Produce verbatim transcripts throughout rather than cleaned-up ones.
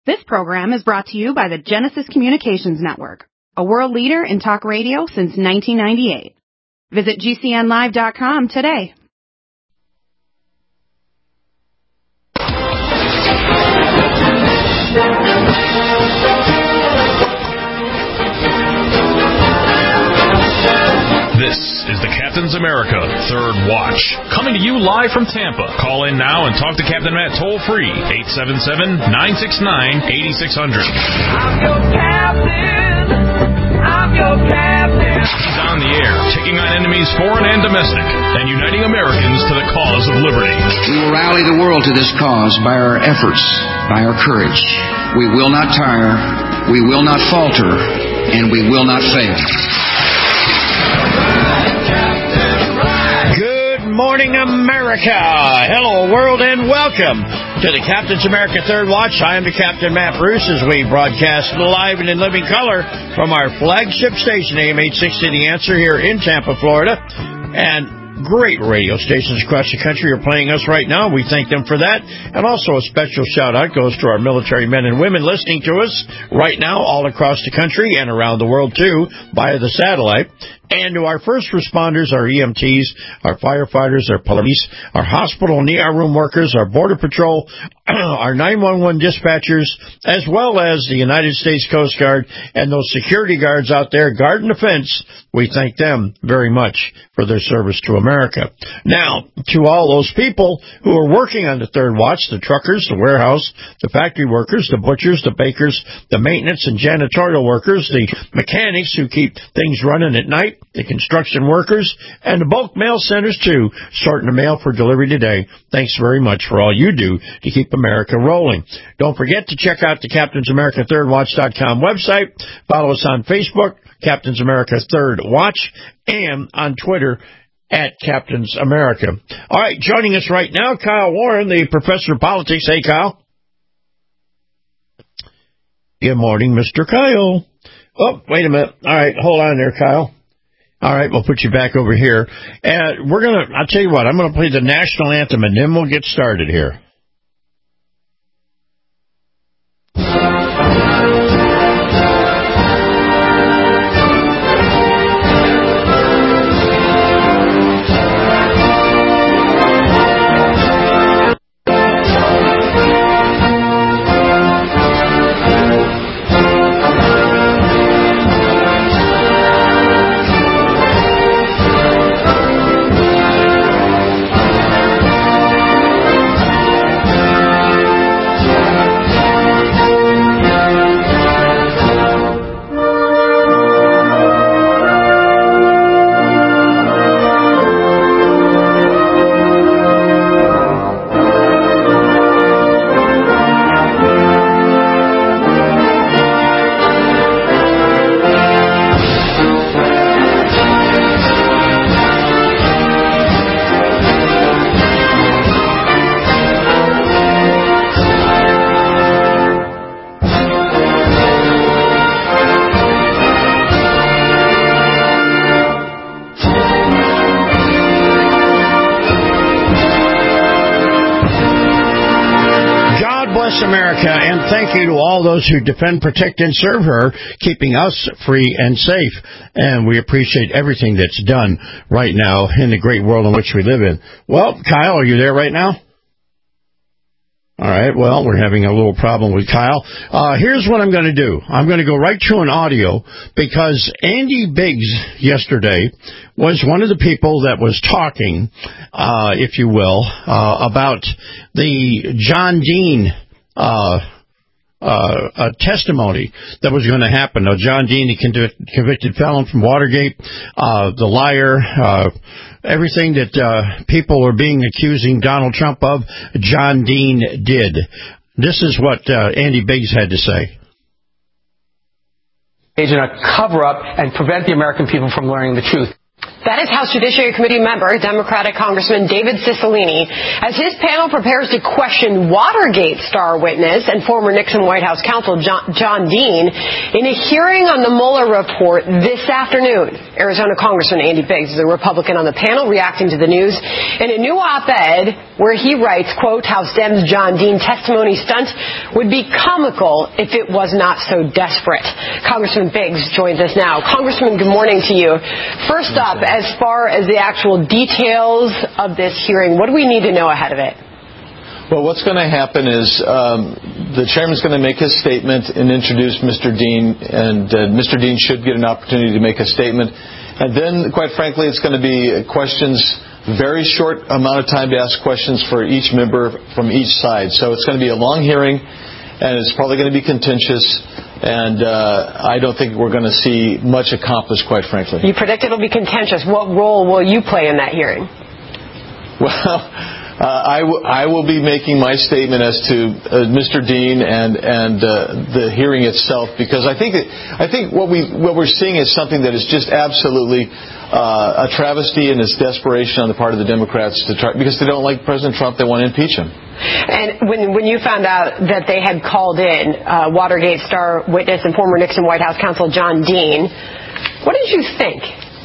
This program is brought to you by the Genesis Communications Network, a world leader in talk radio since nineteen ninety-eight. Visit G C N live dot com today. This is the Captain's America Third Watch, coming to you live from Tampa. Call in now and talk to Captain Matt toll-free, eight seven seven, nine six nine, eight six zero zero. I'm your captain. I'm your captain. He's on the air, taking on enemies foreign and domestic, and uniting Americans to the cause of liberty. We will rally the world to this cause by our efforts, by our courage. We will not tire, we will not falter, and we will not fail. Good morning, America. Hello, world, and welcome to the Captain's America Third Watch. I am the Captain, Matt Bruce, as we broadcast live and in living color from our flagship station, A M eight sixty, The Answer, here in Tampa, Florida. And great radio stations across the country are playing us right now. We thank them for that. And also a special shout-out goes to our military men and women listening to us right now all across the country and around the world, too, via the satellite. And to our first responders, our E M Ts, our firefighters, our police, our hospital and E R room workers, our Border Patrol, our nine one one dispatchers, as well as the United States Coast Guard and those security guards out there guarding the fence. We thank them very much for their service to America. Now, to all those people who are working on the Third Watch, the truckers, the warehouse, the factory workers, the butchers, the bakers, the maintenance and janitorial workers, the mechanics who keep things running at night, the construction workers, and the bulk mail centers, too, sorting the mail for delivery today. Thanks very much for all you do to keep America rolling. Don't forget to check out the Captains America Third Watch dot com website. Follow us on Facebook, Captains America Third Watch, and on Twitter at Captains America. All right, joining us right now, Kyle Warren, the professor of politics. Hey, Kyle. Good morning, Mister Kyle. Oh, wait a minute. All right, hold on there, Kyle. All right, we'll put you back over here. And we're going to, I'll tell you what, I'm going to play the national anthem, and then we'll get started here. America, and thank you to all those who defend, protect, and serve her, keeping us free and safe. And we appreciate everything that's done right now in the great world in which we live in. Well, Kyle, are you there right now? All right, well, we're having a little problem with Kyle. Uh, here's what I'm going to do. I'm going to go right to an audio because Andy Biggs yesterday was one of the people that was talking, uh, if you will, uh, about the John Dean Uh, uh, a testimony that was going to happen. Now, John Dean, the convic- convicted felon from Watergate, uh, the liar, uh, everything that uh, people were being accusing Donald Trump of, John Dean did. This is what uh, Andy Biggs had to say. In a cover-up and prevent the American people from learning the truth. That is House Judiciary Committee member, Democratic Congressman David Cicilline, as his panel prepares to question Watergate star witness and former Nixon White House counsel John, John Dean in a hearing on the Mueller report this afternoon. Arizona Congressman Andy Biggs is a Republican on the panel reacting to the news in a new op-ed where he writes, quote, House Dems John Dean testimony stunt would be comical if it was not so desperate. Congressman Biggs joins us now. Congressman, good morning to you. First up, as far as the actual details of this hearing, what do we need to know ahead of it? Well, what's going to happen is um, the chairman's going to make his statement and introduce Mister Dean, and uh, Mister Dean should get an opportunity to make a statement. And then, quite frankly, it's going to be questions, very short amount of time to ask questions for each member from each side. So it's going to be a long hearing, and it's probably going to be contentious. And uh, I don't think we're going to see much accomplished, quite frankly. You predict it'll be contentious. What role will you play in that hearing? Well, uh, I, w- I will be making my statement as to uh, Mister Dean and and uh, the hearing itself, because I think that, I think what we what we're seeing is something that is just absolutely uh, a travesty, and it's desperation on the part of the Democrats to try, because they don't like President Trump. They want to impeach him. And when when you found out that they had called in uh, Watergate star witness and former Nixon White House counsel John Dean, what did you think?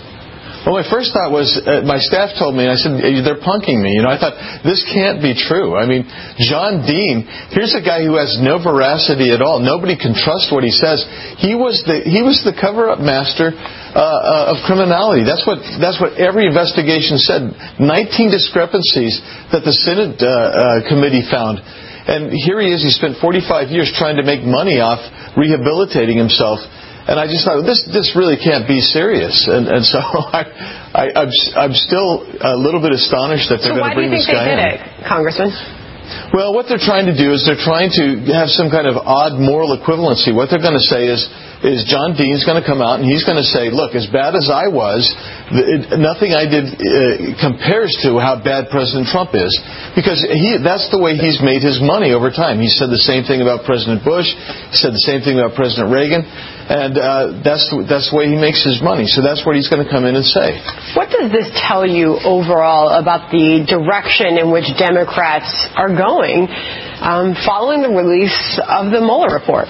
Well, my first thought was, uh, my staff told me, and I said, they're punking me. You know, I thought, this can't be true. I mean, John Dean, here's a guy who has no veracity at all. Nobody can trust what he says. He was the he was the cover-up master uh, uh, of criminality. That's what that's what every investigation said. nineteen discrepancies that the Senate uh, uh, committee found. And here he is. He spent forty-five years trying to make money off rehabilitating himself. And I just thought, this this really can't be serious. And, and so I, I, I'm, I'm still a little bit astonished that they're so going to bring this guy in. why do you think they did it, Congressman? Well, what they're trying to do is they're trying to have some kind of odd moral equivalency. What they're going to say is, is John Dean's going to come out and he's going to say, look, as bad as I was, it, nothing I did uh, compares to how bad President Trump is. Because he, that's the way he's made his money over time. He said the same thing about President Bush. He said the same thing about President Reagan. And uh, that's, that's the way he makes his money. So that's what he's going to come in and say. What does this tell you overall about the direction in which Democrats are going um, following the release of the Mueller report?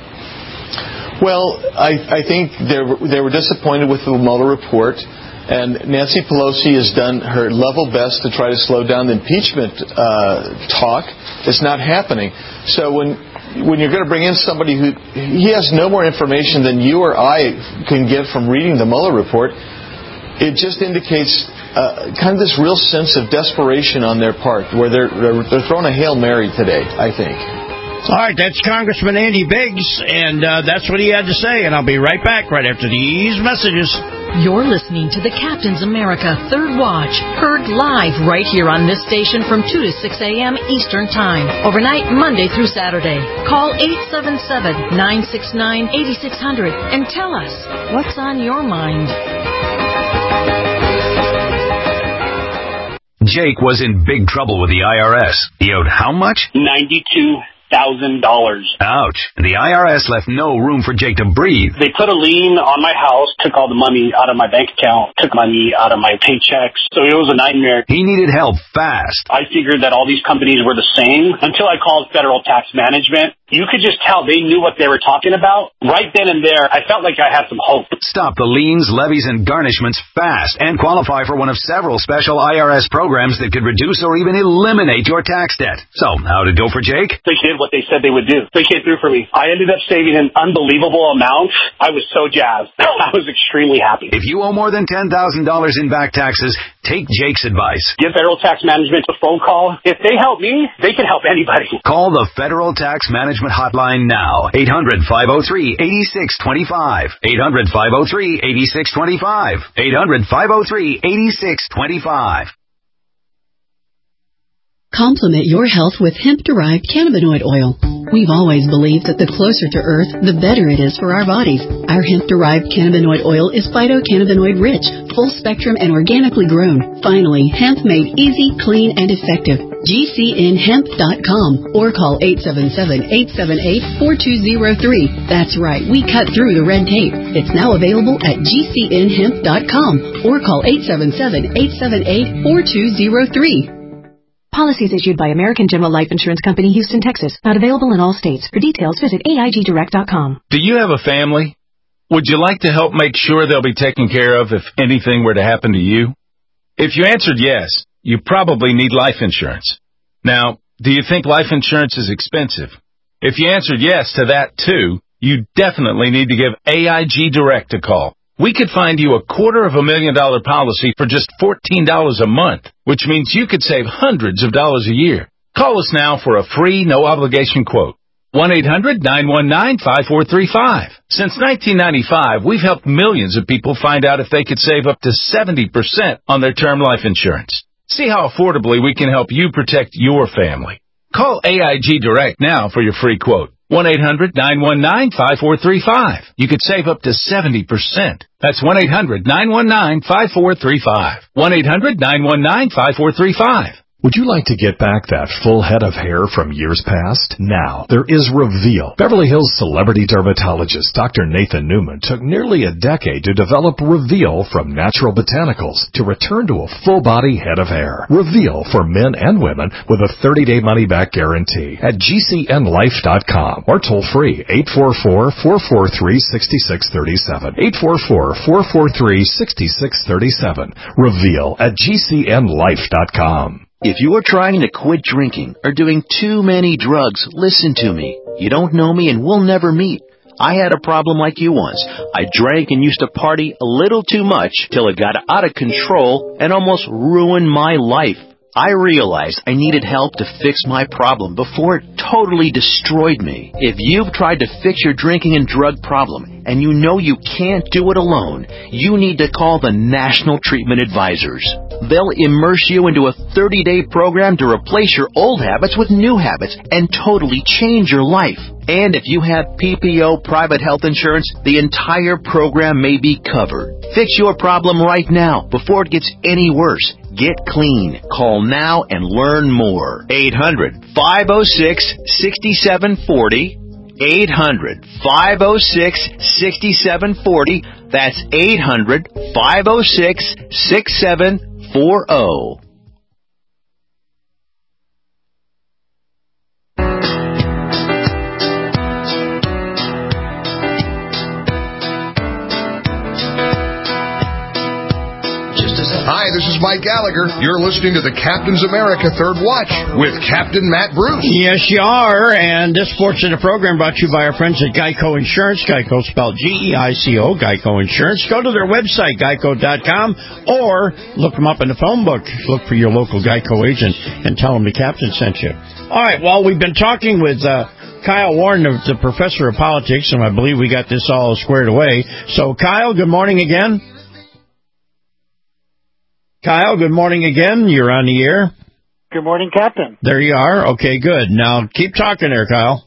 Well, I, I think they were, they were disappointed with the Mueller report, and Nancy Pelosi has done her level best to try to slow down the impeachment uh, talk. It's not happening. So when when you're going to bring in somebody who he has no more information than you or I can get from reading the Mueller report, it just indicates uh, kind of this real sense of desperation on their part, where they're they're throwing a Hail Mary today, I think. All right, that's Congressman Andy Biggs, and uh, that's what he had to say. And I'll be right back right after these messages. You're listening to the Captain's America Third Watch, heard live right here on this station from two to six a.m. Eastern Time, overnight Monday through Saturday. Call eight seven seven, nine six nine, eight six zero zero and tell us what's on your mind. Jake was in big trouble with the I R S. He owed how much? ninety-two thousand dollars. Ouch. And the I R S left no room for Jake to breathe. They put a lien on my house, took all the money out of my bank account, took money out of my paychecks. So it was a nightmare. He needed help fast. I figured that all these companies were the same until I called Federal Tax Management. You could just tell they knew what they were talking about. Right then and there, I felt like I had some hope. Stop the liens, levies, and garnishments fast and qualify for one of several special I R S programs that could reduce or even eliminate your tax debt. So, how'd it go for Jake? They did what they said they would do. They came through for me. I ended up saving an unbelievable amount. I was so jazzed. I was extremely happy. If you owe more than ten thousand dollars in back taxes, take Jake's advice. Give Federal Tax Management a phone call. If they help me, they can help anybody. Call the Federal Tax Management Hotline now. eight hundred, five oh three, eight six two five. eight hundred, five oh three, eight six two five. eight hundred, five oh three, eight six two five. Complement your health with hemp-derived cannabinoid oil. We've always believed that the closer to Earth, the better it is for our bodies. Our hemp-derived cannabinoid oil is phytocannabinoid rich, full spectrum, and organically grown. Finally, hemp made easy, clean, and effective. G C N hemp dot com or call eight seven seven, eight seven eight, four two zero three. That's right, we cut through the red tape. It's now available at G C N hemp dot com or call eight seven seven, eight seven eight, four two zero three. Policies issued by American General Life Insurance Company, Houston, Texas. Not available in all states. For details, visit A I G direct dot com. Do you have a family? Would you like to help make sure they'll be taken care of if anything were to happen to you? If you answered yes, you probably need life insurance. Now, do you think life insurance is expensive? If you answered yes to that too, you definitely need to give A I G Direct a call. We could find you a quarter of a million dollar policy for just fourteen dollars a month, which means you could save hundreds of dollars a year. Call us now for a free, no-obligation quote. one eight hundred, nine one nine, five four three five. Since nineteen ninety-five, we've helped millions of people find out if they could save up to seventy percent on their term life insurance. See how affordably we can help you protect your family. Call A I G Direct now for your free quote. one eight hundred, nine one nine, five four three five. You could save up to seventy percent. That's one eight hundred, nine one nine, five four three five. one eight hundred, nine one nine, five four three five. Would you like to get back that full head of hair from years past? Now, there is Reveal. Beverly Hills celebrity dermatologist Doctor Nathan Newman took nearly a decade to develop Reveal from natural botanicals to return to a full-body head of hair. Reveal for men and women with a thirty-day money-back guarantee at G C N life dot com or toll-free eight four four, four four three, six six three seven. eight four four, four four three, six six three seven. Reveal at G C N life dot com. If you are trying to quit drinking or doing too many drugs, listen to me. You don't know me and we'll never meet. I had a problem like you once. I drank and used to party a little too much till it got out of control and almost ruined my life. I realized I needed help to fix my problem before it totally destroyed me. If you've tried to fix your drinking and drug problem and you know you can't do it alone, you need to call the National Treatment Advisors. They'll immerse you into a thirty-day program to replace your old habits with new habits and totally change your life. And if you have P P O private health insurance, the entire program may be covered. Fix your problem right now before it gets any worse. Get clean. Call now and learn more. eight hundred, five oh six, six seven four oh. eight hundred, five oh six, six seven four oh. That's eight hundred, five oh six, six seven four oh. Hi, this is Mike Gallagher. You're listening to the Captain's America Third Watch with Captain Matt Bruce. Yes, you are. And this portion of the program brought to you by our friends at Geico Insurance. Geico spelled G E I C O, Geico Insurance. Go to their website, geico dot com, or look them up in the phone book. Look for your local Geico agent and tell them the captain sent you. All right, well, we've been talking with uh, Kyle Warren, the, the professor of politics, and I believe we got this all squared away. So, Kyle, good morning again. Kyle, good morning again. You're on the air. Good morning, Captain. There you are. Okay, good. Now, keep talking there, Kyle.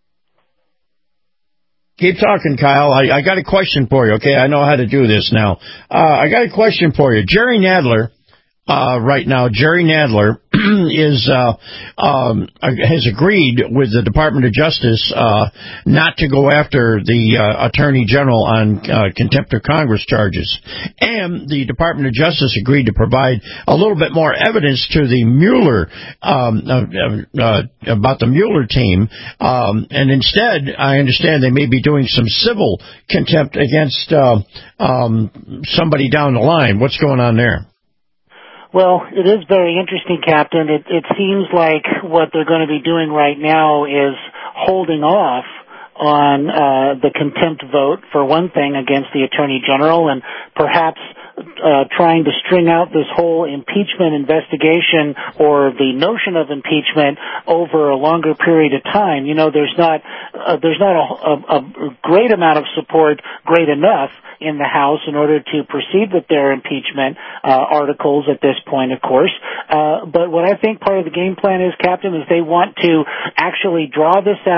Keep talking, Kyle. I, I got a question for you, okay? I know how to do this now. Uh, I got a question for you. Jerry Nadler, uh, right now, Jerry Nadler is uh, um, has agreed with the Department of Justice uh, not to go after the uh, Attorney General on uh, contempt of Congress charges. And the Department of Justice agreed to provide a little bit more evidence to the Mueller, um, uh, uh, about the Mueller team. Um, and instead, I understand they may be doing some civil contempt against uh, um, somebody down the line. What's going on there? Well, it is very interesting, Captain. It, it seems like what they're going to be doing right now is holding off on uh, the contempt vote, for one thing, against the Attorney General, and perhaps uh, trying to string out this whole impeachment investigation or the notion of impeachment over a longer period of time. You know, there's not uh, there's not a, a, a great amount of support, great enough, in the House in order to proceed with their impeachment uh, articles at this point, of course. Uh, but what I think part of the game plan is, Captain, is they want to actually draw this out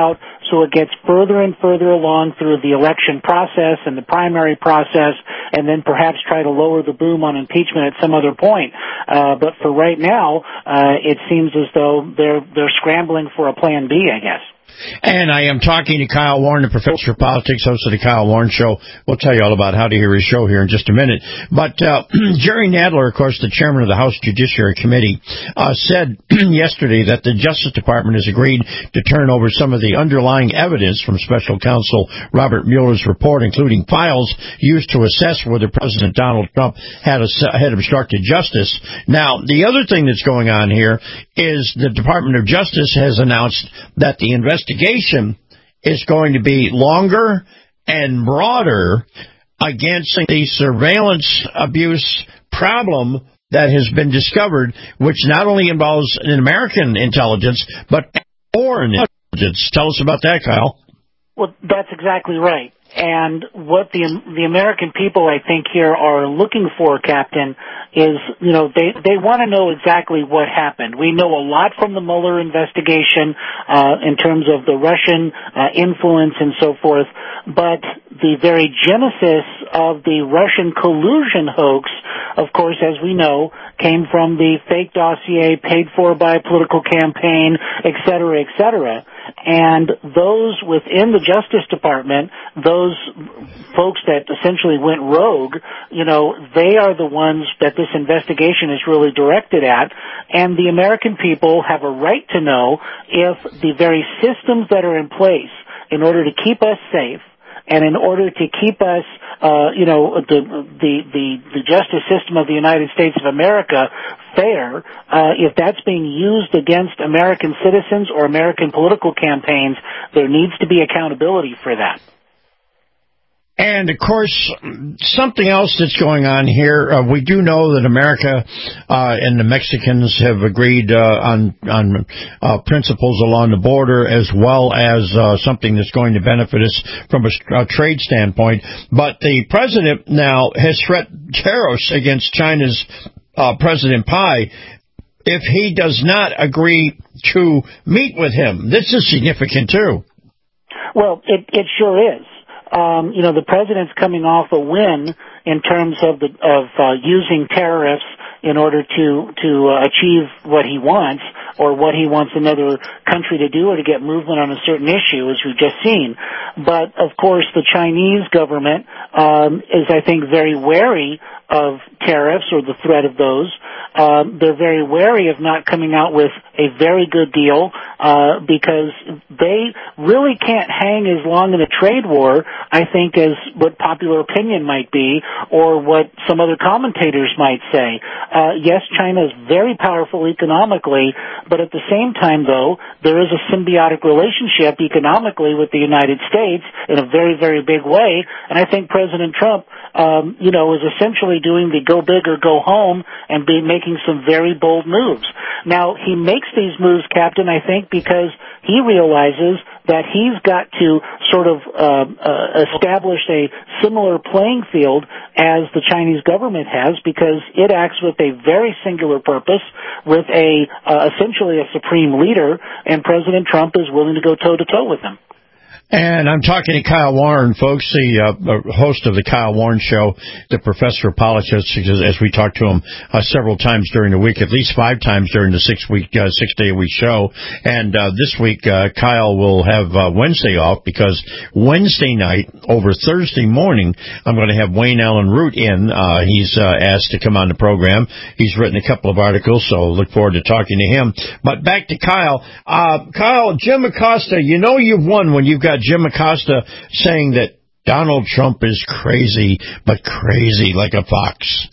so it gets further and further along through the election process and the primary process, and then perhaps try to lower the boom on impeachment at some other point. Uh, but for right now, uh, it seems as though they're they're scrambling for a plan B, I guess. And I am talking to Kyle Warren, the professor of politics, host of the Kyle Warren Show. We'll tell you all about how to hear his show here in just a minute. But uh, Jerry Nadler, of course, the chairman of the House Judiciary Committee, uh, said yesterday that the Justice Department has agreed to turn over some of the underlying evidence from Special Counsel Robert Mueller's report, including files used to assess whether President Donald Trump had, a, had obstructed justice. Now, the other thing that's going on here is the Department of Justice has announced that the investigation Investigation is going to be longer and broader against the surveillance abuse problem that has been discovered, which not only involves an American intelligence, but foreign intelligence. Tell us about that, Kyle. Well, that's exactly right. And what the the American people, I think, here are looking for, Captain, is, you know, they they want to know exactly what happened. We know a lot from the Mueller investigation uh, in terms of the Russian uh, influence and so forth, but the very genesis of the Russian collusion hoax, of course, as we know, came from the fake dossier paid for by a political campaign, et cetera, et cetera. And those within the Justice Department, those folks that essentially went rogue, you know, they are the ones that this investigation is really directed at. And the American people have a right to know if the very systems that are in place in order to keep us safe and in order to keep us, uh, you know, the, the, the, the justice system of the United States of America fair, uh, if that's being used against American citizens or American political campaigns, there needs to be accountability for that. And, of course, something else that's going on here, uh, we do know that America uh, and the Mexicans have agreed uh, on on uh, principles along the border, as well as uh, something that's going to benefit us from a, a trade standpoint. But the president now has threatened tariffs against China's uh, President Pai if he does not agree to meet with him. This is significant, too. Well, it, it sure is. Um, you know, the president's coming off a win in terms of the, of uh, using tariffs in order to to uh, achieve what he wants, or what he wants another country to do, or to get movement on a certain issue, as we've just seen. But of course, the Chinese government um, is, I think, very wary of tariffs or the threat of those. Um, they're very wary of not coming out with a very good deal uh, because they really can't hang as long in a trade war, I think, as what popular opinion might be or what some other commentators might say. Uh, yes, China is very powerful economically, but at the same time, though, there is a symbiotic relationship economically with the United States in a very, very big way, and I think President Trump, um, you know, is essentially doing the go big or go home and be making some very bold moves. Now, he makes these moves, Captain, I think, because he realizes that he's got to sort of uh, uh, establish a similar playing field as the Chinese government has, because it acts with a very singular purpose, with a uh, essentially a supreme leader, and President Trump is willing to go toe-to-toe with him. And I'm talking to Kyle Warren, folks, the uh, host of the Kyle Warren Show, the professor of politics, as we talked to him uh, several times during the week, at least five times during the six-week, uh, six-day-a-week show. And uh, this week, uh, Kyle will have uh, Wednesday off, because Wednesday night over Thursday morning, I'm going to have Wayne Allen Root in. Uh, he's uh, asked to come on the program. He's written a couple of articles, so look forward to talking to him. But back to Kyle. Uh, Kyle, Jim Acosta, you know you've won when you've got Jim Acosta saying that Donald Trump is crazy, but crazy like a fox.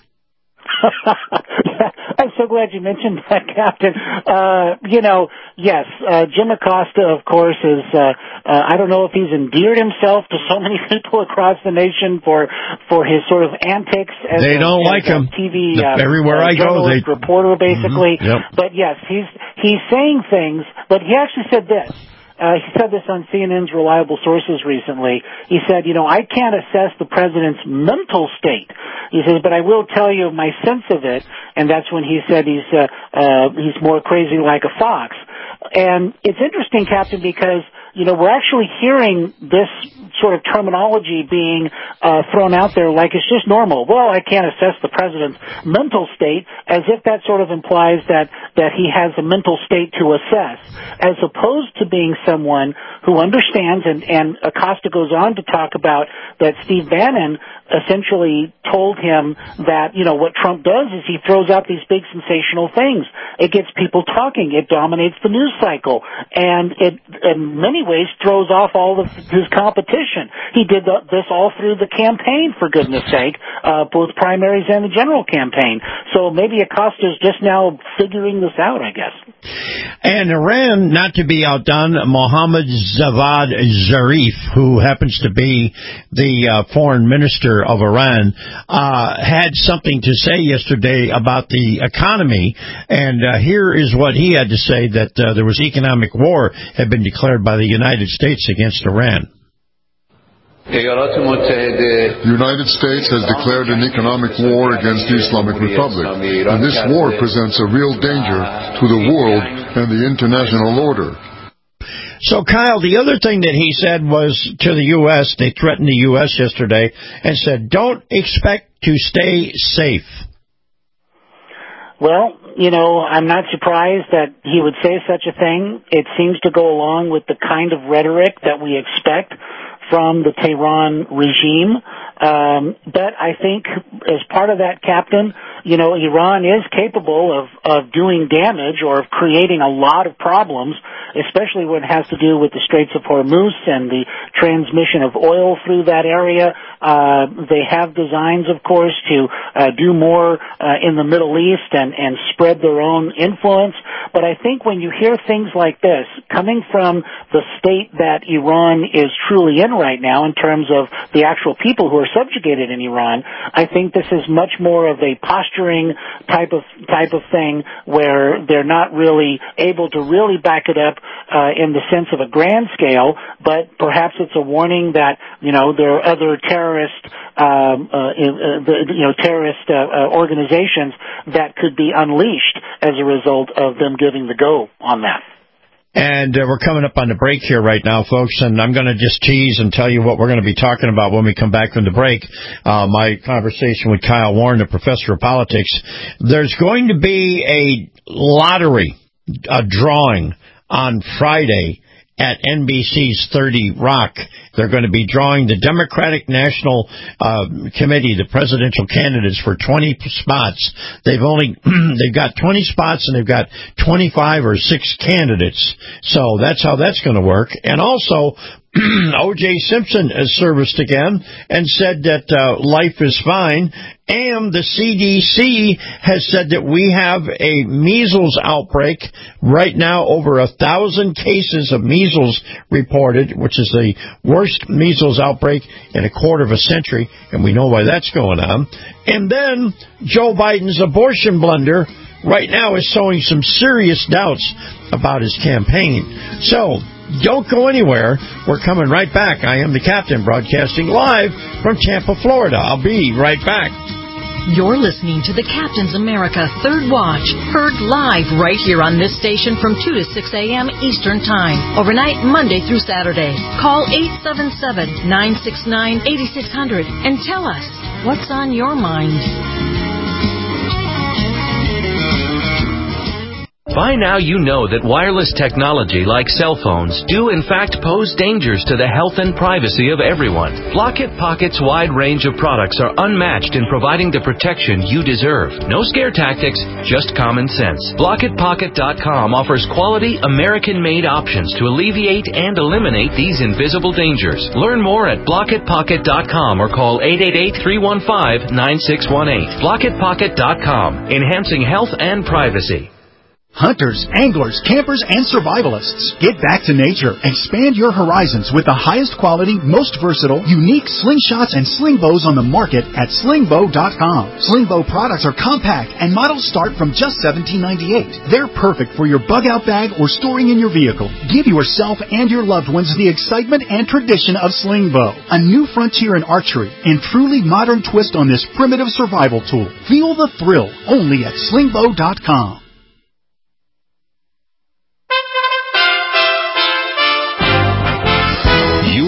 I'm so glad you mentioned that, Captain. Uh, you know, yes, uh, Jim Acosta, of course, is, uh, uh, I don't know if he's endeared himself to so many people across the nation for, for his sort of antics as they a, don't as like a him. T V, uh, everywhere uh, I go, they reporter, basically. Mm-hmm. Yep. But yes, he's, he's saying things, but he actually said this. Uh, he said this on C N N's Reliable Sources recently. He said, you know, I can't assess the president's mental state. He says, but I will tell you my sense of it. And that's when he said he's, uh, uh, he's more crazy like a fox. And it's interesting, Captain, because you know, we're actually hearing this sort of terminology being uh, thrown out there like it's just normal. Well, I can't assess the president's mental state, as if that sort of implies that, that he has a mental state to assess, as opposed to being someone who understands, and, and Acosta goes on to talk about that Steve Bannon essentially told him that, you know, what Trump does is he throws out these big sensational things. It gets people talking. It dominates the news cycle. And it, in many ways, throws off all of his competition. He did the, this all through the campaign, for goodness sake, uh, both primaries and the general campaign. So maybe Acosta's just now figuring this out, I guess. And Iran, not to be outdone, Mohammad Javad Zarif, who happens to be the uh, foreign minister of Iran, uh, had something to say yesterday about the economy. And uh, here is what he had to say, that uh, there was economic war had been declared by the United States against Iran. The United States has declared an economic war against the Islamic Republic, and this war presents a real danger to the world and the international order. So, Kyle, the other thing that he said was to the U S, they threatened the U S yesterday and said, don't expect to stay safe. Well, you know, I'm not surprised that he would say such a thing. It seems to go along with the kind of rhetoric that we expect from the Tehran regime. Um, but I think as part of that, Captain, you know, Iran is capable of, of doing damage or of creating a lot of problems, especially when it has to do with the Straits of Hormuz and the transmission of oil through that area. Uh, they have designs, of course, to uh, do more uh, in the Middle East and, and spread their own influence. But I think when you hear things like this coming from the state that Iran is truly in right now in terms of the actual people who are subjugated in Iran, I think this is much more of a posturing type of type of thing where they're not really able to really back it up uh, in the sense of a grand scale, but perhaps it's a warning that, you know, there are other terrorist um, uh, uh, the, you know terrorist uh, uh, organizations that could be unleashed as a result of them giving the go on that. And uh, we're coming up on the break here right now, folks, and I'm going to just tease and tell you what we're going to be talking about when we come back from the break. Uh, my conversation with Kyle Warren, the professor of politics. There's going to be a lottery, a drawing on Friday at N B C's thirty Rock. They're going to be drawing the Democratic National uh, Committee, the presidential candidates, for twenty spots. They've only they've got twenty spots, and they've got twenty-five or six candidates. So that's how that's going to work. And also, O J Simpson has serviced again and said that uh, life is fine. And the C D C has said that we have a measles outbreak right now, over a thousand cases of measles reported, which is the worst measles outbreak in a quarter of a century, and we know why that's going on. And then Joe Biden's abortion blunder right now is sowing some serious doubts about his campaign. So don't go anywhere. We're coming right back. I am the Captain, broadcasting live from Tampa, Florida. I'll be right back. You're listening to the Captain's America Third Watch, heard live right here on this station from two to six a.m. Eastern Time, overnight Monday through Saturday. Call eight seven seven, nine six nine, eight six zero zero and tell us what's on your mind. By now you know that wireless technology like cell phones do in fact pose dangers to the health and privacy of everyone. Blockit Pocket's wide range of products are unmatched in providing the protection you deserve. No scare tactics, just common sense. Blockit Pocket dot com offers quality American-made options to alleviate and eliminate these invisible dangers. Learn more at Blockit Pocket dot com or call eight eight eight, three one five, nine six one eight. Blockit Pocket dot com, enhancing health and privacy. Hunters, anglers, campers, and survivalists. Get back to nature. Expand your horizons with the highest quality, most versatile, unique slingshots and sling bows on the market at sling bow dot com. Sling bow products are compact and models start from just seventeen ninety-eight. They're perfect for your bug out bag or storing in your vehicle. Give yourself and your loved ones the excitement and tradition of sling bow, a new frontier in archery and truly modern twist on this primitive survival tool. Feel the thrill only at sling bow dot com.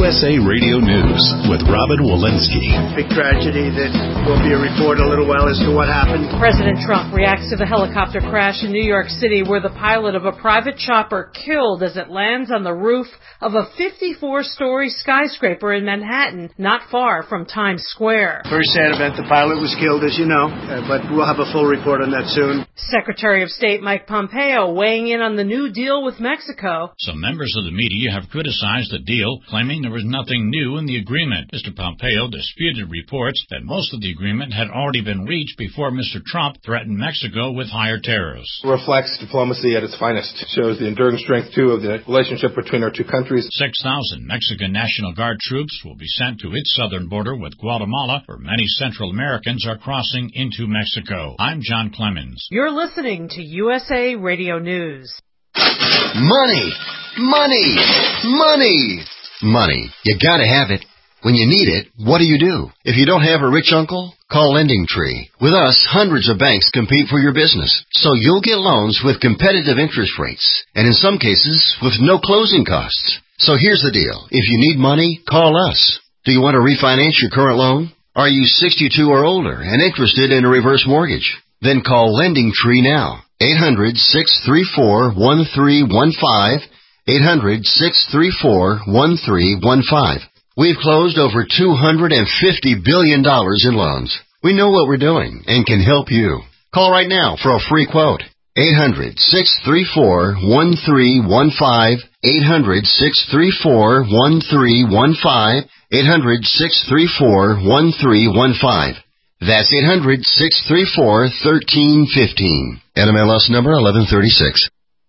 U S A Radio News with Robin Walensky. Big tragedy that will be a report in a little while as to what happened. President Trump reacts to the helicopter crash in New York City where the pilot of a private chopper killed as it lands on the roof of a fifty-four story skyscraper in Manhattan, not far from Times Square. Very sad event. The pilot was killed, as you know, uh, but we'll have a full report on that soon. Secretary of State Mike Pompeo weighing in on the new deal with Mexico. Some members of the media have criticized the deal, claiming there was nothing new in the agreement. Mister Pompeo disputed reports that most of the agreement had already been reached before Mister Trump threatened Mexico with higher tariffs. It reflects diplomacy at its finest. It shows the enduring strength, too, of the relationship between our two countries. six thousand Mexican National Guard troops will be sent to its southern border with Guatemala, where many Central Americans are crossing into Mexico. I'm John Clemens. You're listening to U S A Radio News. Money! Money! Money! Money. You gotta have it. When you need it, what do you do? If you don't have a rich uncle, call Lending Tree. With us, hundreds of banks compete for your business, so you'll get loans with competitive interest rates, and in some cases, with no closing costs. So here's the deal. If you need money, call us. Do you want to refinance your current loan? Are you sixty-two or older and interested in a reverse mortgage? Then call Lending Tree now. eight hundred, six three four, one three one five. eight hundred, six three four, one three one five. We've closed over two hundred fifty billion dollars in loans. We know what we're doing and can help you. Call right now for a free quote. eight hundred, six three four, one three one five. eight hundred, six three four, one three one five. eight hundred, six three four, one three one five. That's eight hundred, six three four, one three one five. N M L S number eleven thirty-six.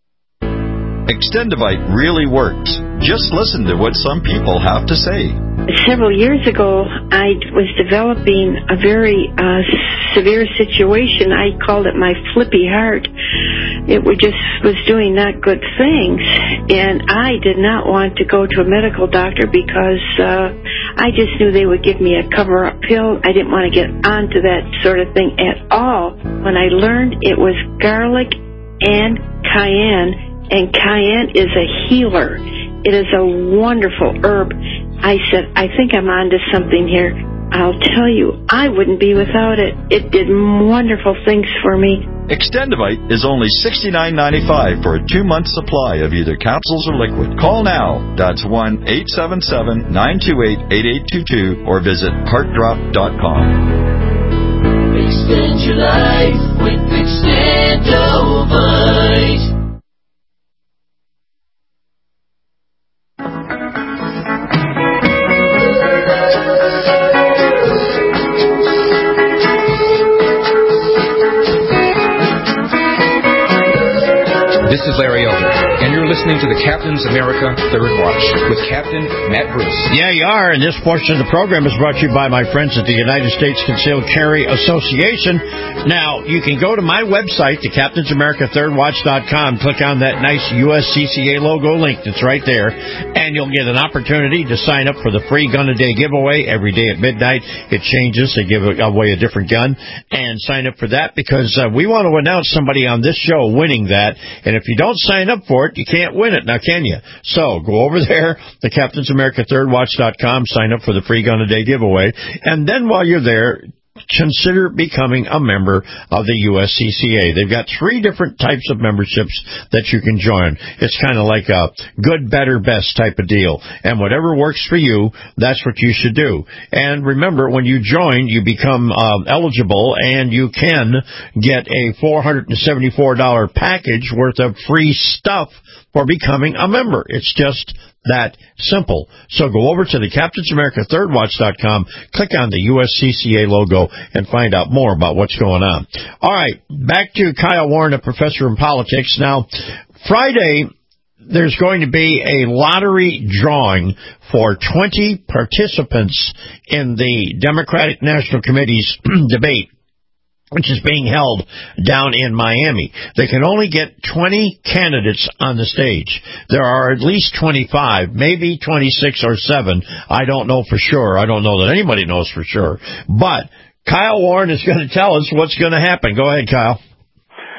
Extendivite really works. Just listen to what some people have to say. Several years ago, I was developing a very uh, severe situation. I called it my flippy heart. It was just was doing not good things, and I did not want to go to a medical doctor because uh, I just knew they would give me a cover-up pill. I didn't want to get onto that sort of thing at all. When I learned it was garlic and cayenne, and cayenne is a healer. It is a wonderful herb. I said, I think I'm onto something here. I'll tell you, I wouldn't be without it. It did wonderful things for me. Extendivite is only sixty-nine ninety-five for a two-month supply of either capsules or liquid. Call now. That's one eight seven seven, nine two eight, eight eight two two or visit heart drop dot com. Extend your life with Extendivite. This is Larry Elder, and you're listening to the Captain's America Third Watch with Captain Matt Bruce. Yeah, you are, and this portion of the program is brought to you by my friends at the United States Concealed Carry Association. Now, you can go to my website, the captains america third watch dot com, click on that nice U S C C A logo link that's right there, and you'll get an opportunity to sign up for the free Gun a Day giveaway. Every day at midnight, it changes. They give away a different gun, and sign up for that because uh, we want to announce somebody on this show winning that, and if If you don't sign up for it, you can't win it, now can you? So go over there, the captains america third watch dot com, sign up for the free Gun a Day giveaway, and then while you're there, consider becoming a member of the U S C C A. They've got three different types of memberships that you can join. It's kind of like a good, better, best type of deal. And whatever works for you, that's what you should do. And remember, when you join, you become um, eligible, and you can get a four hundred seventy-four dollars package worth of free stuff for becoming a member. It's just that simple. So go over to the captains america third watch dot com, click on the U S C C A logo, and find out more about what's going on. All right, back to Kyle Warren, a professor in politics. Now, Friday, there's going to be a lottery drawing for twenty participants in the Democratic National Committee's debate, which is being held down in Miami. They can only get twenty candidates on the stage. There are at least twenty-five, maybe twenty-six or seven. I don't know for sure. I don't know that anybody knows for sure. But Kyle Warren is going to tell us what's going to happen. Go ahead, Kyle.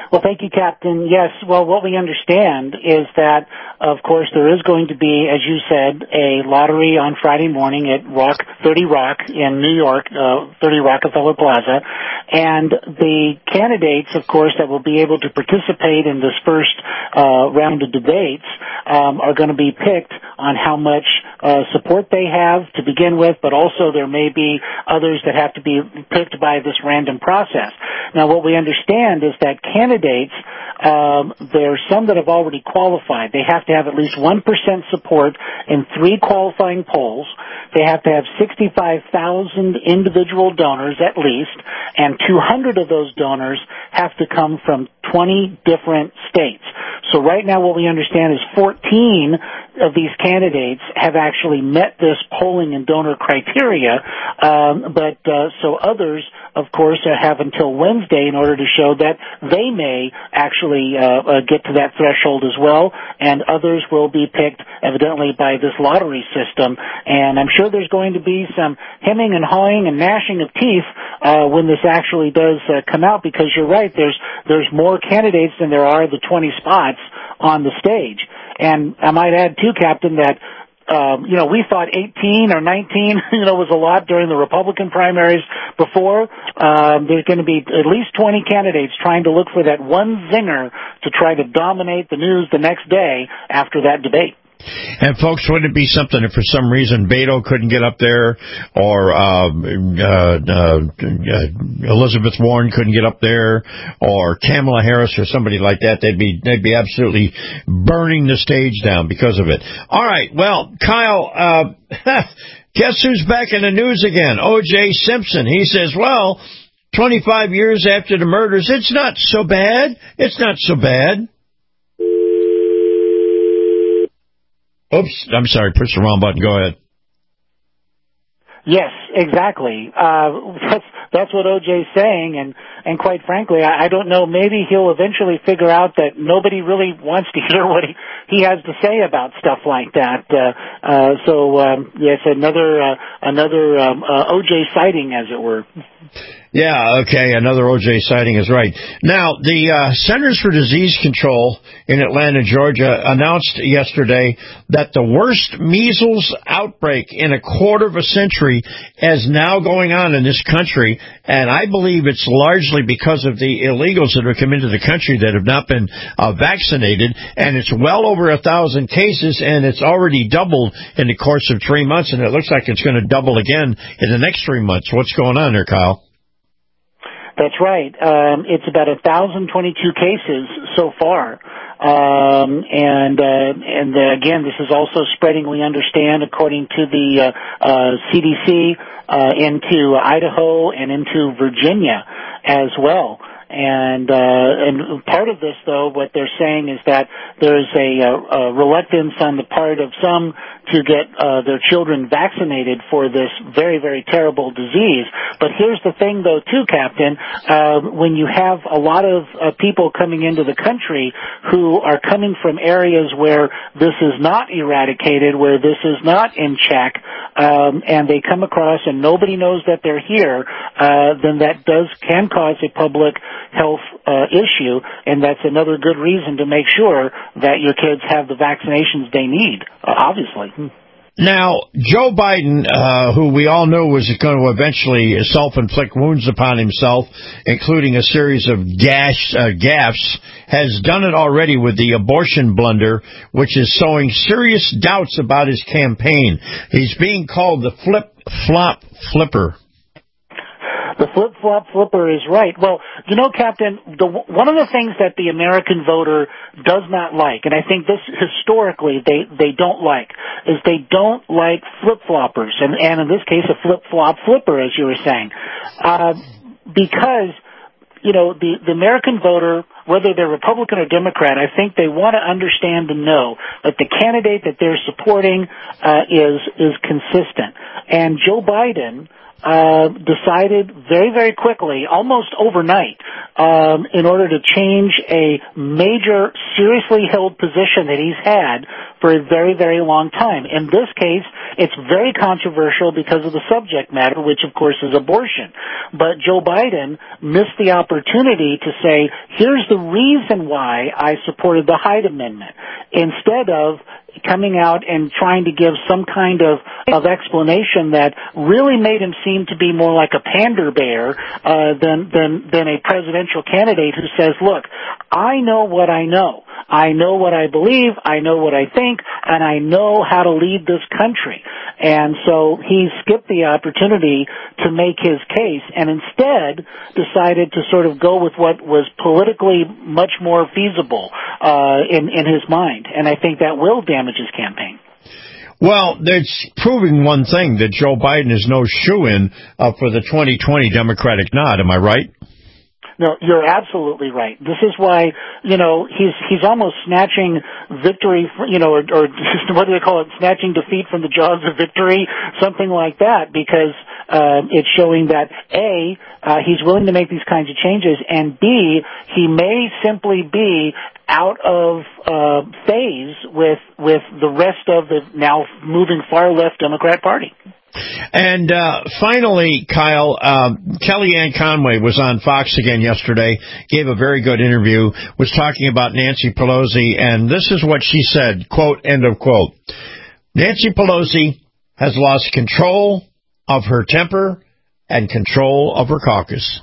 Well, thank you, Captain. Yes, well, what we understand is that, of course, there is going to be, as you said, a lottery on Friday morning at Rock, thirty Rock in New York, uh, thirty Rockefeller Plaza, and the candidates, of course, that will be able to participate in this first uh, round of debates um, are going to be picked on how much uh, support they have to begin with, but also there may be others that have to be picked by this random process. Now, what we understand is that candidates, um, there are some that have already qualified. They have to have at least one percent support in three qualifying polls. They have to have sixty-five thousand individual donors at least, and two hundred of those donors have to come from twenty different states. So right now what we understand is fourteen of these candidates have actually met this polling and donor criteria, um, but uh, so others, of course, uh, have until Wednesday in order to show that they may actually uh, uh, get to that threshold as well, and others will be picked evidently by this lottery system. And I'm sure there's going to be some hemming and hawing and gnashing of teeth uh, when this actually does uh, come out, because you're right, there's there's more candidates than there are the twenty spots on the stage. And I might add, too, Captain, that, um, you know, we thought eighteen or nineteen, you know, was a lot during the Republican primaries before. Um, there's going to be at least twenty candidates trying to look for that one zinger to try to dominate the news the next day after that debate. And folks, wouldn't it be something if for some reason Beto couldn't get up there, or uh, uh, uh, Elizabeth Warren couldn't get up there, or Kamala Harris or somebody like that? They'd be they'd be absolutely burning the stage down because of it. All right, well, Kyle, uh, guess who's back in the news again? O J Simpson. He says, well, twenty-five years after the murders, it's not so bad. It's not so bad. Oops, I'm sorry, push the wrong button. Go ahead. Yes, exactly. Uh, that's, that's what O J's saying, and, and quite frankly, I, I don't know, maybe he'll eventually figure out that nobody really wants to hear what he, he has to say about stuff like that. Uh, uh, so, um, yes, another, uh, another, um, uh, O J sighting, as it were. Yeah, okay, another O J sighting is right. Now, the uh, Centers for Disease Control in Atlanta, Georgia, announced yesterday that the worst measles outbreak in a quarter of a century is now going on in this country, and I believe it's largely because of the illegals that have come into the country that have not been uh, vaccinated, and it's well over a thousand cases, and it's already doubled in the course of three months, and it looks like it's going to double again in the next three months. What's going on there, Kyle? That's right. Um, it's about one thousand twenty-two cases so far. Um, and, uh, and uh, again, this is also spreading, we understand, according to the, uh, uh, C D C, uh, into Idaho and into Virginia as well. And, uh, and part of this, though, what they're saying is that there's a, a, a reluctance on the part of some to get, uh, their children vaccinated for this very, very terrible disease. But here's the thing, though, too, Captain, uh, when you have a lot of uh, people coming into the country who are coming from areas where this is not eradicated, where this is not in check, um, and they come across and nobody knows that they're here, uh, then that does, can cause a public health uh, issue, and that's another good reason to make sure that your kids have the vaccinations they need, uh, obviously. Now, Joe Biden, uh, who we all knew was going to eventually self-inflict wounds upon himself, including a series of gash, uh, gaffes, has done it already with the abortion blunder, which is sowing serious doubts about his campaign. He's being called the flip-flop flipper. The flip-flop flipper is right. Well, you know, Captain, the, one of the things that the American voter does not like, and I think this historically they, they don't like, is they don't like flip-floppers, and, and in this case a flip-flop flipper, as you were saying. Uh, because, you know, the, the American voter, whether they're Republican or Democrat, I think they want to understand and know that the candidate that they're supporting uh, is is consistent. And Joe Biden, uh, decided very, very quickly, almost overnight, um, in order to change a major, seriously held position that he's had for a very, very long time. In this case, it's very controversial because of the subject matter, which of course is abortion. But Joe Biden missed the opportunity to say, here's the reason why I supported the Hyde Amendment, instead of coming out and trying to give some kind of, of explanation that really made him seem to be more like a pander bear uh, than, than, than a presidential candidate who says, look, I know what I know. I know what I believe, I know what I think, and I know how to lead this country. And so he skipped the opportunity to make his case and instead decided to sort of go with what was politically much more feasible uh, in, in his mind. And I think that will damage his campaign. Well, it's proving one thing, that Joe Biden is no shoo-in uh, for the twenty twenty Democratic nod. Am I right? No, you're absolutely right. This is why, you know, he's he's almost snatching victory, you know, or, or what do they call it, snatching defeat from the jaws of victory, something like that, because uh, it's showing that, A, uh, he's willing to make these kinds of changes, and B, he may simply be out of uh, phase with with the rest of the now moving far-left Democrat Party. And uh, finally, Kyle, um, Kellyanne Conway was on Fox again yesterday, gave a very good interview, was talking about Nancy Pelosi, and this is what she said, quote, end of quote. Nancy Pelosi has lost control of her temper and control of her caucus.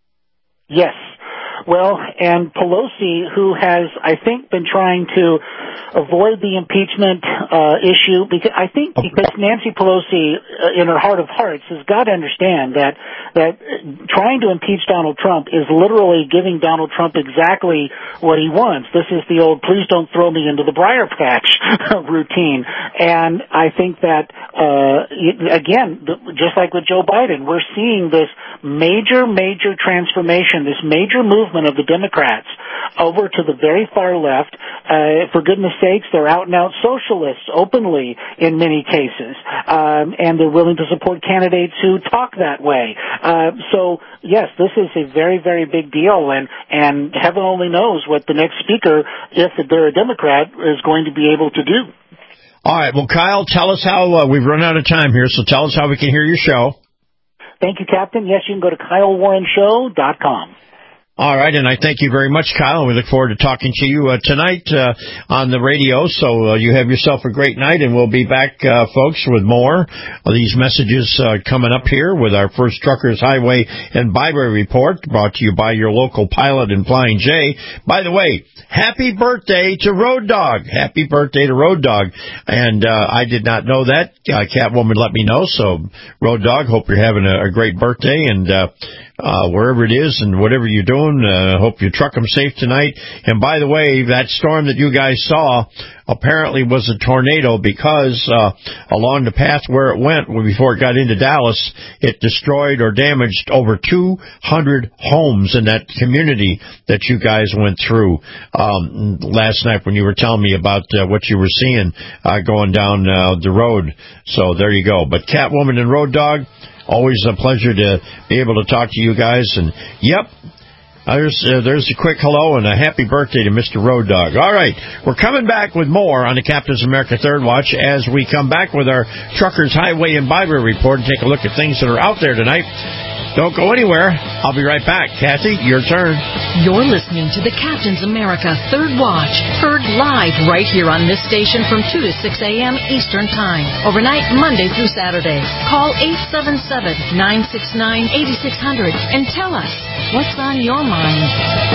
Yes. Well, and Pelosi, who has, I think, been trying to avoid the impeachment uh, issue, because I think because Nancy Pelosi, uh, in her heart of hearts, has got to understand that that trying to impeach Donald Trump is literally giving Donald Trump exactly what he wants. This is the old "please don't throw me into the briar patch" routine, and I think that uh, again, just like with Joe Biden, we're seeing this major, major transformation, this major movement of the Democrats over to the very far left. Uh, for goodness sakes, they're out and out socialists openly in many cases, um, and they're willing to support candidates who talk that way. Uh, so yes, this is a very, very big deal, and and heaven only knows what the next speaker, if they're a Democrat, is going to be able to do. All right. Well, Kyle, tell us how uh, we've run out of time here, so tell us how we can hear your show. Thank you, Captain. Yes, you can go to Kyle Warren Show dot com. All right, and I thank you very much, Kyle, and we look forward to talking to you uh, tonight uh, on the radio. So uh, you have yourself a great night, and we'll be back, uh, folks, with more of these messages uh, coming up here with our first Truckers, Highway, and Byway Report, brought to you by your local pilot and Flying J. By the way, happy birthday to Road Dog. Happy birthday to Road Dog. And uh, I did not know that. Uh, Catwoman let me know. So, Road Dog, hope you're having a, a great birthday. And uh, uh, wherever it is and whatever you're doing, uh, hope you truck them safe tonight. And by the way, that storm that you guys saw apparently was a tornado because uh, along the path where it went, before it got into Dallas, it destroyed or damaged over two hundred homes in that community that you guys went through um, last night when you were telling me about uh, what you were seeing uh, going down uh, the road. So there you go. But Catwoman and Road Dog, always a pleasure to be able to talk to you guys. And, yep, There's, uh, there's a quick hello and a happy birthday to Mister Road Dog. All right, we're coming back with more on the Captain's America Third Watch as we come back with our Truckers, Highway, and Byway Report and take a look at things that are out there tonight. Don't go anywhere. I'll be right back. Kathy, your turn. You're listening to the Captain's America Third Watch, heard live right here on this station from two to six a.m. Eastern Time, overnight Monday through Saturday. Call eight seven seven, nine six nine, eight six zero zero and tell us what's on your mind.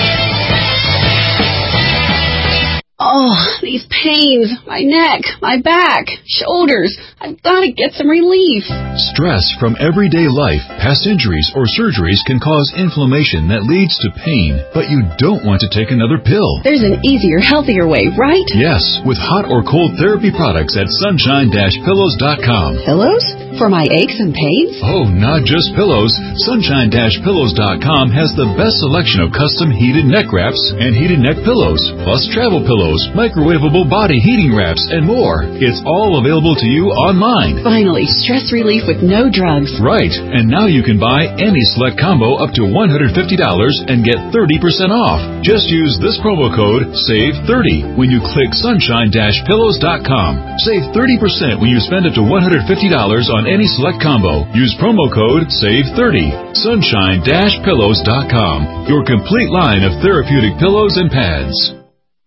Oh, these pains, my neck, my back, shoulders. I've got to get some relief. Stress from everyday life, past injuries, or surgeries can cause inflammation that leads to pain, but you don't want to take another pill. There's an easier, healthier way, right? Yes, with hot or cold therapy products at sunshine dash pillows dot com. Pillows? For my aches and pains? Oh, not just pillows. Sunshine Pillows dot com has the best selection of custom heated neck wraps and heated neck pillows, plus travel pillows, microwavable body heating wraps, and more. It's all available to you online. Finally, stress relief with no drugs. Right, and now you can buy any select combo up to one hundred fifty dollars and get thirty percent off. Just use this promo code SAVE thirty when you click Sunshine Pillows dot com. Save thirty percent when you spend up to one hundred fifty dollars on any select combo. Use promo code SAVE thirty. Sunshine Pillows dot com. Your complete line of therapeutic pillows and pads.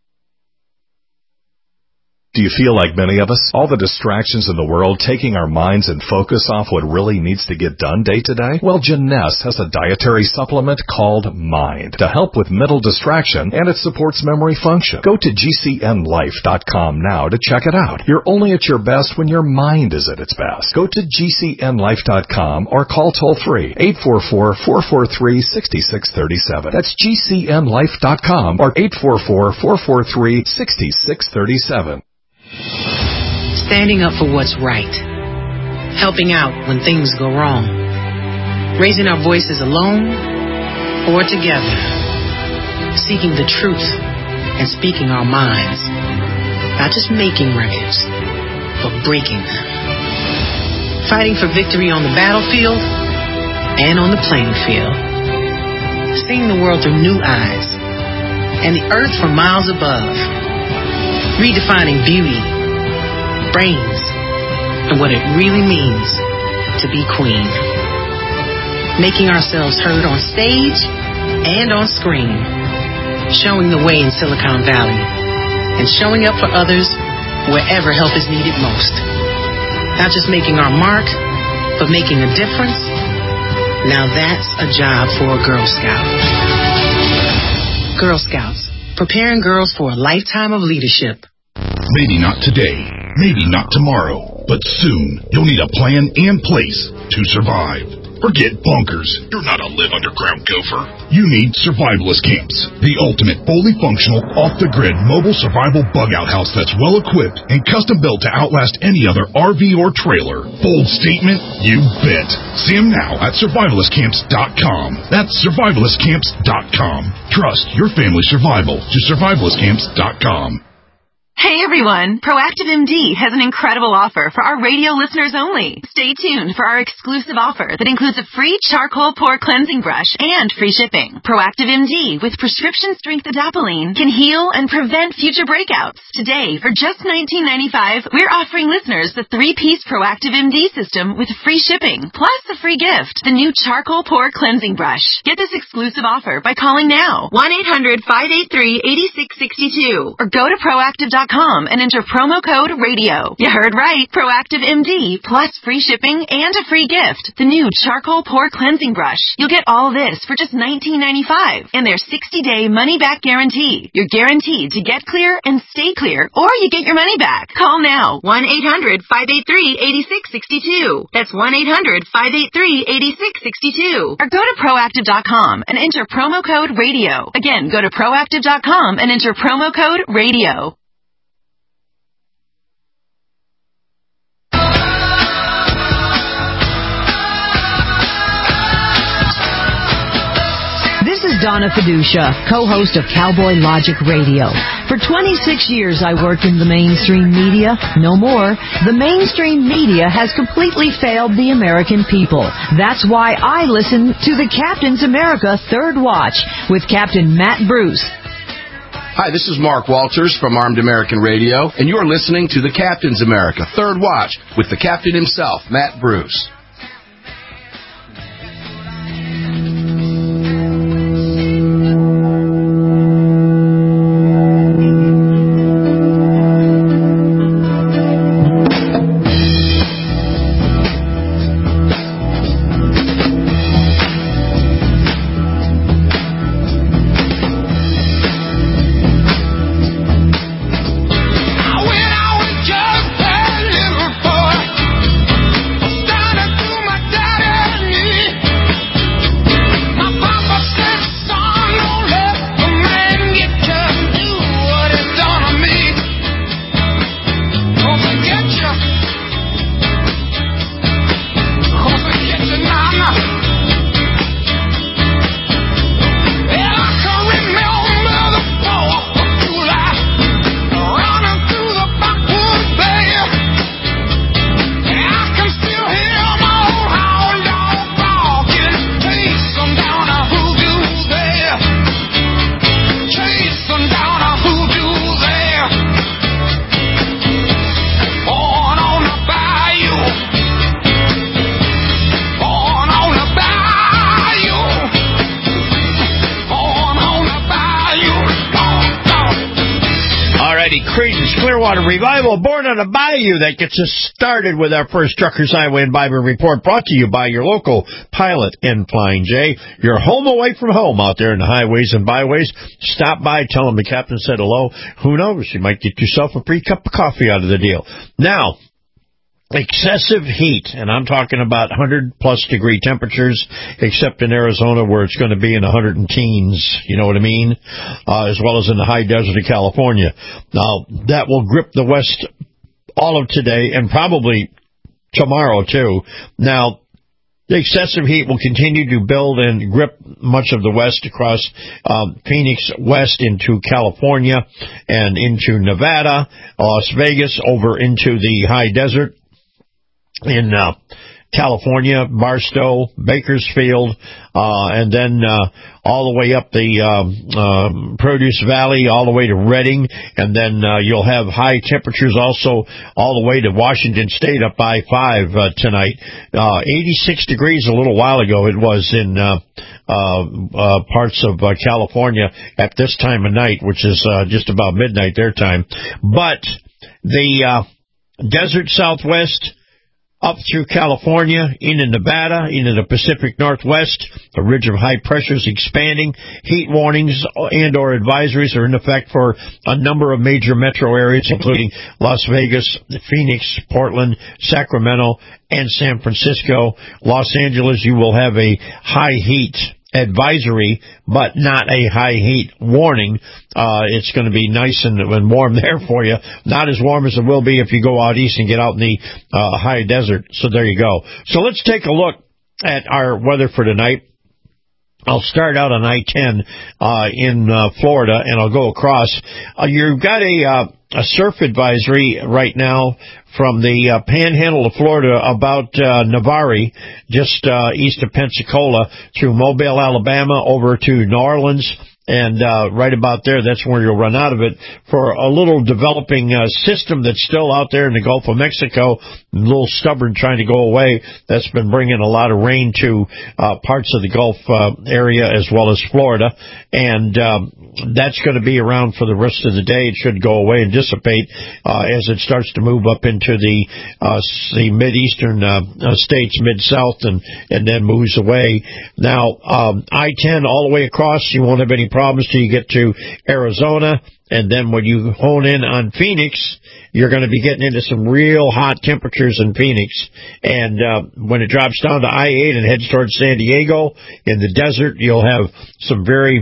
Do you feel like many of us? All the distractions in the world taking our minds and focus off what really needs to get done day to day? Well, Janess has a dietary supplement called Mind to help with mental distraction, and it supports memory function. Go to G C N life dot com now to check it out. You're only at your best when your mind is at its best. Go to G C N life dot com or call toll-free eight four four, four four three, six six three seven. That's G C N life dot com or eight four four, four four three, six six three seven. Standing up for what's right. Helping out when things go wrong. Raising our voices alone or together. Seeking the truth and speaking our minds. Not just making records, but breaking them. Fighting for victory on the battlefield and on the playing field. Seeing the world through new eyes and the earth from miles above. Redefining beauty, brains, and what it really means to be queen. Making ourselves heard on stage and on screen. Showing the way in Silicon Valley. And showing up for others wherever help is needed most. Not just making our mark, but making a difference. Now that's a job for a Girl Scout. Girl Scouts. Preparing girls for a lifetime of leadership. Maybe not today, maybe not tomorrow, but soon you'll need a plan and place to survive. Forget bunkers. You're not a live underground gopher. You need Survivalist Camps, the ultimate fully functional, off-the-grid mobile survival bug-out house that's well-equipped and custom-built to outlast any other R V or trailer. Bold statement? You bet. See them now at survivalist camps dot com. That's survivalist camps dot com. Trust your family's survival to survivalist camps dot com. Hey everyone, Proactive M D has an incredible offer for our radio listeners only. Stay tuned for our exclusive offer that includes a free charcoal pore cleansing brush and free shipping. Proactive M D with prescription strength adapalene can heal and prevent future breakouts. Today, for just nineteen ninety-five dollars, we're offering listeners the three-piece Proactive M D system with free shipping, plus a free gift, the new charcoal pore cleansing brush. Get this exclusive offer by calling now, one eight hundred, five eight three, eight six six two, or go to proactive dot com and enter promo code radio. You heard right. Proactive M D plus free shipping and a free gift. The new charcoal pore cleansing brush. You'll get all this for just nineteen ninety-five dollars and their sixty-day money-back guarantee. You're guaranteed to get clear and stay clear, or you get your money back. Call now. one eight hundred, five eight three, eight six six two. That's one eight hundred, five eight three, eight six six two. Or go to proactive dot com and enter promo code radio. Again, go to proactive dot com and enter promo code radio. This is Donna Fiducia, co-host of Cowboy Logic Radio. For twenty-six years I worked in the mainstream media. No more. The mainstream media has completely failed the American people. That's why I listen to the Captain's America Third Watch with Captain Matt Bruce. Hi, this is Mark Walters from Armed American Radio, and you're listening to the Captain's America Third Watch with the Captain himself, Matt Bruce. I went out with just a little boy. the Creedence Clearwater Revival, Born on a Bayou. That gets us started with our first Truckers Highway and Bible Report, brought to you by your local Pilot and Flying J. Your home away from home out there in the highways and byways. Stop by, tell them the captain said hello. Who knows? You might get yourself a free cup of coffee out of the deal. Now, excessive heat, and I'm talking about one hundred plus degree temperatures, except in Arizona where it's going to be in the one hundred and teens, you know what I mean, uh, as well as in the high desert of California. Now, that will grip the West all of today and probably tomorrow, too. Now, the excessive heat will continue to build and grip much of the West across um, Phoenix West into California and into Nevada, Las Vegas, over into the high desert in uh, California, Barstow, Bakersfield, uh, and then uh, all the way up the um, um, Produce Valley, all the way to Redding, and then uh, you'll have high temperatures also all the way to Washington State up I five uh, tonight. Uh, eighty-six degrees a little while ago it was in uh, uh, uh, parts of uh, California at this time of night, which is uh, just about midnight their time. But the uh, desert Southwest, up through California, into Nevada, into the Pacific Northwest, the ridge of high pressure is expanding. Heat warnings and or advisories are in effect for a number of major metro areas, including Las Vegas, Phoenix, Portland, Sacramento, and San Francisco. Los Angeles, you will have a high heat advisory, but not a high heat warning. Uh, it's going to be nice and, and warm there for you. Not as warm as it will be if you go out east and get out in the uh, high desert. So there you go. So let's take a look at our weather for tonight. I'll start out on I ten uh, in uh, Florida, and I'll go across. Uh, you've got a, uh, a surf advisory right now from the uh, panhandle of Florida about uh, Navarre, just uh, east of Pensacola, through Mobile, Alabama, over to New Orleans. And uh, right about there, that's where you'll run out of it for a little developing uh, system that's still out there in the Gulf of Mexico, a little stubborn trying to go away. That's been bringing a lot of rain to uh, parts of the Gulf uh, area as well as Florida. And um, that's going to be around for the rest of the day. It should go away and dissipate uh, as it starts to move up into the uh, the mid-eastern uh, uh, states, mid-south, and, and then moves away. Now, um, I ten all the way across, you won't have any problems till you get to Arizona, and then when you hone in on Phoenix, you're going to be getting into some real hot temperatures in Phoenix. And uh, when it drops down to I eight and heads towards San Diego, in the desert, you'll have some very,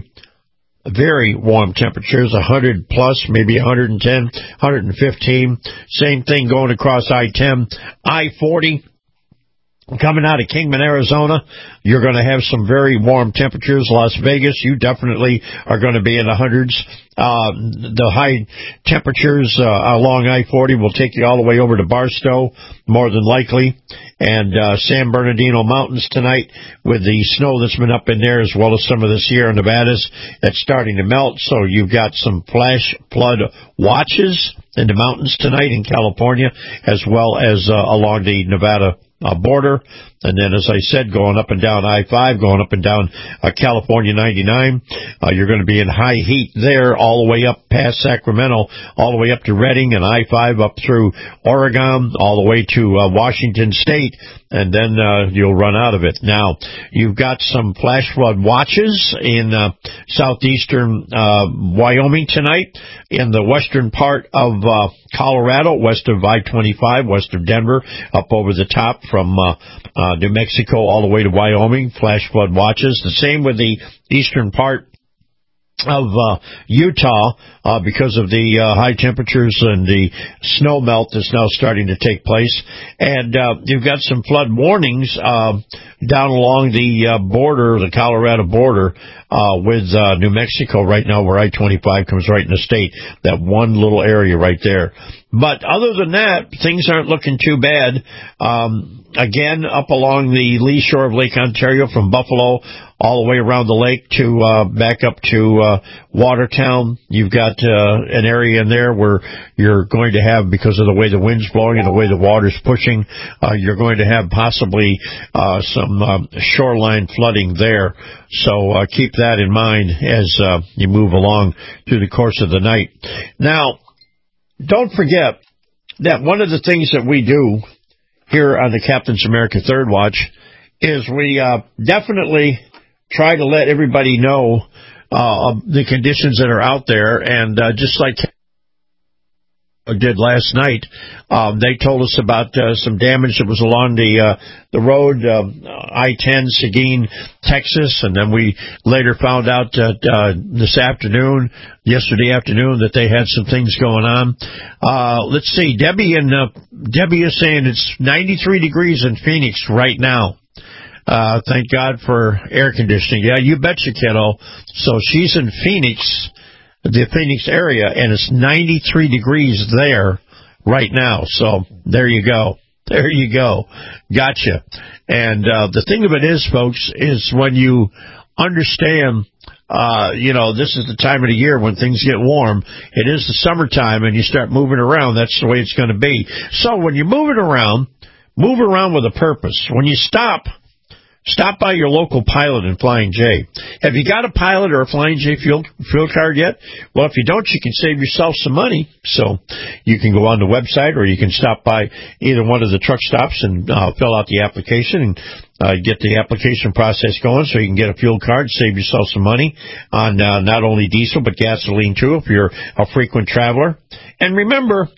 very warm temperatures, one hundred plus, maybe one hundred ten, one hundred fifteen. Same thing going across I ten. I forty, coming out of Kingman, Arizona, you're going to have some very warm temperatures. Las Vegas, you definitely are going to be in the hundreds. Uh, the high temperatures uh, along I forty will take you all the way over to Barstow, more than likely, and uh, San Bernardino Mountains tonight with the snow that's been up in there, as well as some of the Sierra Nevadas that's starting to melt. So you've got some flash flood watches in the mountains tonight in California, as well as uh, along the Nevada Uh, border. And then, as I said, going up and down I five, going up and down uh, California ninety-nine, uh, you're going to be in high heat there all the way up past Sacramento, all the way up to Redding, and I five up through Oregon, all the way to uh, Washington State, and then uh, you'll run out of it. Now, you've got some flash flood watches in uh, southeastern uh, Wyoming tonight, in the western part of uh, Colorado, west of I twenty-five, west of Denver, up over the top from uh, uh, New Mexico all the way to Wyoming, flash flood watches. The same with the eastern part of uh, Utah, uh, because of the uh, high temperatures and the snow melt that's now starting to take place. And uh, you've got some flood warnings uh, down along the uh, border, the Colorado border, uh, with uh, New Mexico right now, where I twenty-five comes right in the state, that one little area right there. But other than that, things aren't looking too bad. Um, again, up along the lee shore of Lake Ontario from Buffalo all the way around the lake to uh, back up to uh, Watertown, you've got uh, an area in there where you're going to have, because of the way the wind's blowing and the way the water's pushing, uh, you're going to have possibly uh, some um, shoreline flooding there. So uh, keep that in mind as uh, you move along through the course of the night. Now, don't forget that one of the things that we do here on the Captain's America Third Watch is we uh, definitely try to let everybody know uh, the conditions that are out there. And uh, just like did last night, um, they told us about uh, some damage that was along the uh, the road, uh, I ten, Seguin, Texas, and then we later found out that uh, this afternoon, yesterday afternoon, that they had some things going on. Uh, let's see, Debbie and uh, Debbie is saying it's ninety-three degrees in Phoenix right now. Uh, thank God for air conditioning. Yeah, you betcha, kiddo. So she's in Phoenix, the Phoenix area, and it's ninety-three degrees there right now. So there you go. There you go. Gotcha. And uh, the thing of it is, folks, is when you understand, uh, you know, this is the time of the year when things get warm. It is the summertime, and you start moving around. That's the way it's going to be. So when you're moving around, move around with a purpose. When you stop, stop by your local Pilot and Flying J. Have you got a Pilot or a Flying J fuel, fuel card yet? Well, if you don't, you can save yourself some money. So you can go on the website, or you can stop by either one of the truck stops and uh, fill out the application and uh, get the application process going so you can get a fuel card, save yourself some money on uh, not only diesel but gasoline too if you're a frequent traveler. And remember,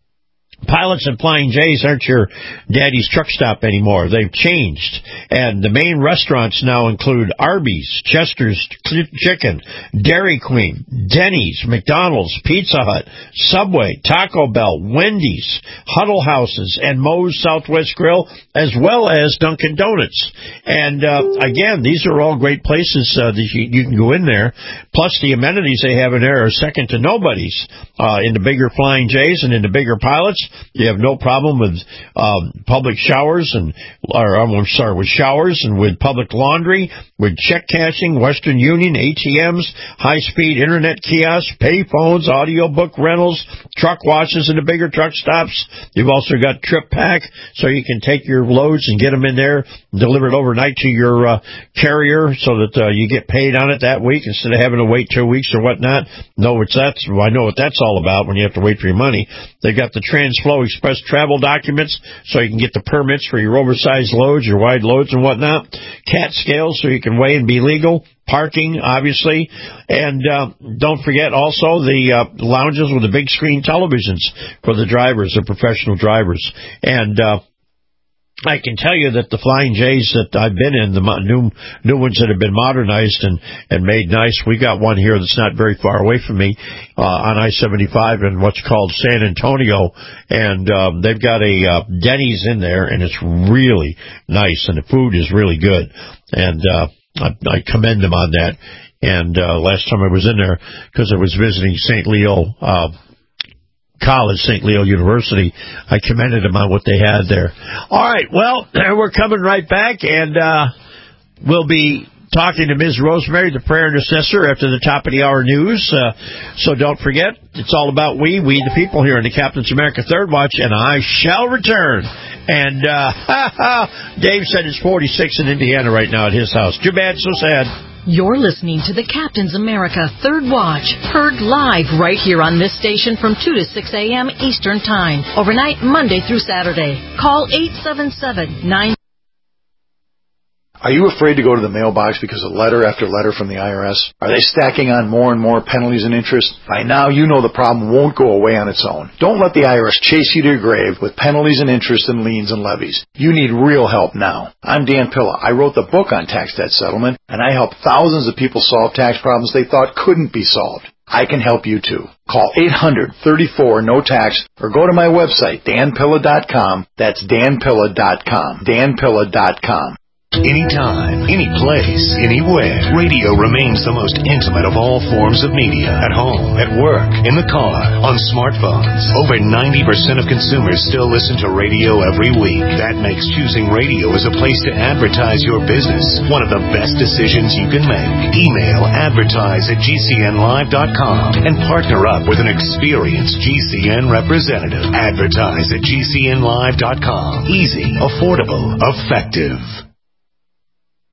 Pilots and Flying J's aren't your daddy's truck stop anymore. They've changed. And the main restaurants now include Arby's, Chester's Chicken, Dairy Queen, Denny's, McDonald's, Pizza Hut, Subway, Taco Bell, Wendy's, Huddle Houses, and Moe's Southwest Grill, as well as Dunkin' Donuts. And, uh, again, these are all great places uh, that you, you can go in there. Plus, the amenities they have in there are second to nobody's. Uh, in the bigger Flying J's and in the bigger Pilots, you have no problem with um, public showers and, or I'm sorry, with showers and with public laundry, with check cashing, Western Union, A T Ms, high-speed internet kiosks, pay phones, audiobook rentals, truck washes in the bigger truck stops. You've also got Trip Pack, so you can take your loads and get them in there, deliver it overnight to your uh, carrier so that uh, you get paid on it that week instead of having to wait two weeks or whatnot. No, it's that's I know what that's all about when you have to wait for your money. They've got the TransFlow Express travel documents so you can get the permits for your oversized loads, your wide loads and whatnot. Cat scales so you can weigh and be legal. Parking, obviously. And uh, don't forget also the uh, lounges with the big screen televisions for the drivers, the professional drivers. And uh, I can tell you that the Flying J's that I've been in, the new new ones that have been modernized and, and made nice, we got one here that's not very far away from me uh, on I seventy-five in what's called San Antonio, and um, they've got a uh, Denny's in there, and it's really nice, and the food is really good, and uh, I, I commend them on that. And uh, last time I was in there, because I was visiting Saint Leo uh College, Saint Leo University, I commended them on what they had there. All right, well, we're coming right back, and uh, we'll be talking to Miz Rosemary, the prayer intercessor, after the top of the hour news. Uh, so don't forget, it's all about we, we the people here in the Captain's America Third Watch, and I shall return. And uh, Dave said it's forty-six in Indiana right now at his house. Too bad, so sad. You're listening to the Captain's America Third Watch, heard live right here on this station from two to six a.m. Eastern Time, overnight Monday through Saturday. Call eight seven seven, nine... Are you afraid to go to the mailbox because of letter after letter from the I R S? Are they stacking on more and more penalties and interest? By now, you know the problem won't go away on its own. Don't let the I R S chase you to your grave with penalties and interest and liens and levies. You need real help now. I'm Dan Pilla. I wrote the book on tax debt settlement, and I help thousands of people solve tax problems they thought couldn't be solved. I can help you too. Call eight hundred, thirty-four, no tax or go to my website, dan pilla dot com. That's dan pilla dot com. dan pilla dot com. Anytime, any place, anywhere. Radio remains the most intimate of all forms of media. At home, at work, in the car, on smartphones. Over ninety percent of consumers still listen to radio every week. That makes choosing radio as a place to advertise your business one of the best decisions you can make. Email advertise at g c n live dot com and partner up with an experienced G C N representative. Advertise at g c n live dot com. Easy, affordable, effective.